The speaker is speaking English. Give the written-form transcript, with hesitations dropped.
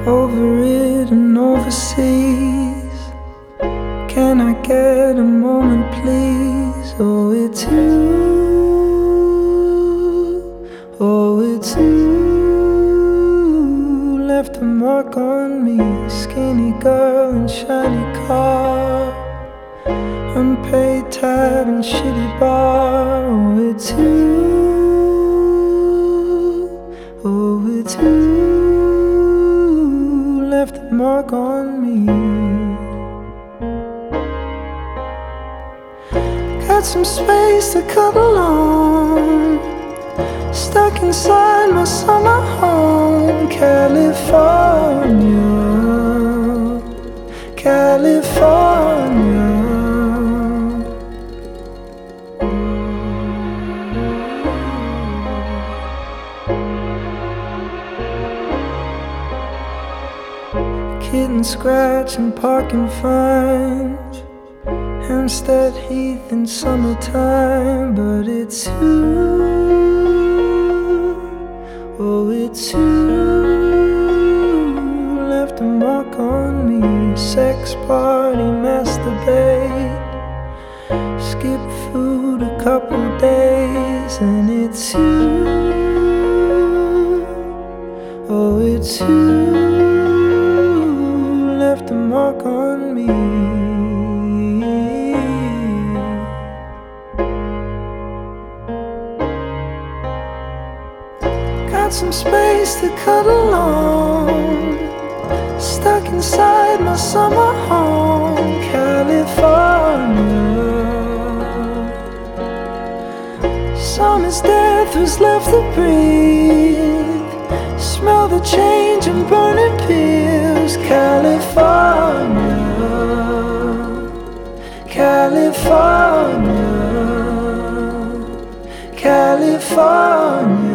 over it and overseas. Can I get a moment, please? Oh, it's you. Oh, it's you. Left a mark on me. Skinny girl in shiny car, unpaid tab and shitty bar. Oh, it's you. Oh, it's you. Left a mark on me. Got some space to cuddle on, stuck inside my summer home. California, California. Kitten scratch and parking fines, Hampstead Heath in summertime. But it's you, oh it's you. Left a mark on me. Sex party, masturbate, skip food a couple days. And it's you, oh it's you. Left a mark on me. Got some space to cuddle on, stuck inside my summer home. California, summer's death was left to breathe, smell the change and burning pills. California, California, California.